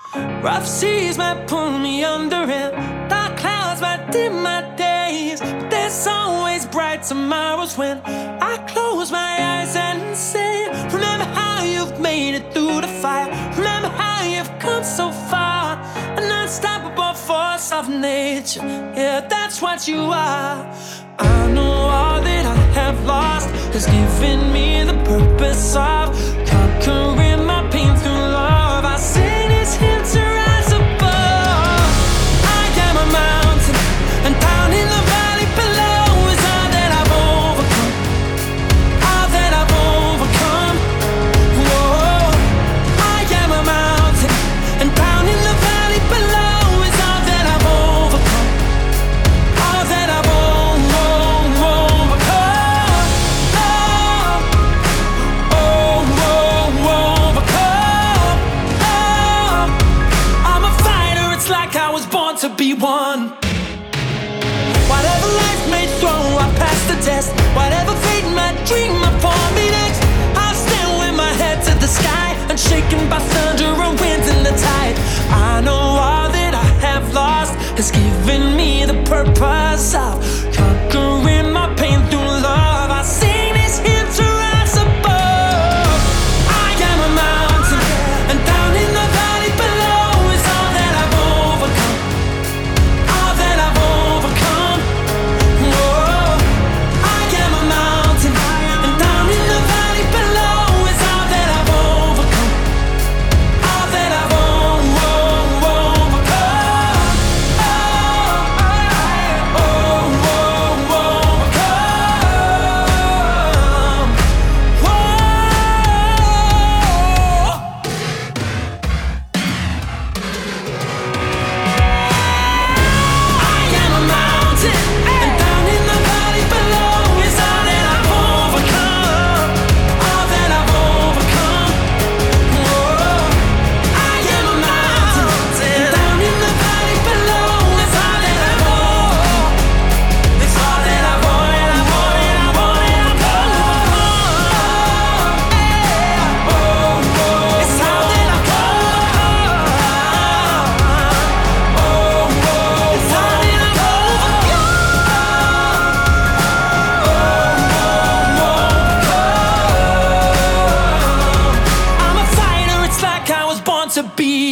Rough seas might pull me under and dark clouds might dim my days, but there's always bright tomorrows when I close my eyes and say, remember how you've made it through the fire. Remember how you've come so far. An unstoppable force of nature. Yeah, that's what you are. I know all that I have lost has given me the purpose of conquering my pain through love. I sing this hymn to rise above. I am a mountain, and down in the valley below is all that I've overcome. All that I've overcome. Whoa. I am a mountain, and down in the valley below is all that I've overcome. All that I've overcome. To be one. Whatever life may throw, I pass the test. Whatever fate might dream up for me next, I'll stand with my head to the sky, unshaken by thunder and winds and the tide. I know all that I have lost has given me the purpose of conquering my pain through love. I sing this hymn to rise above. I am a mountain, and down in the valley below is all that I've overcome. To be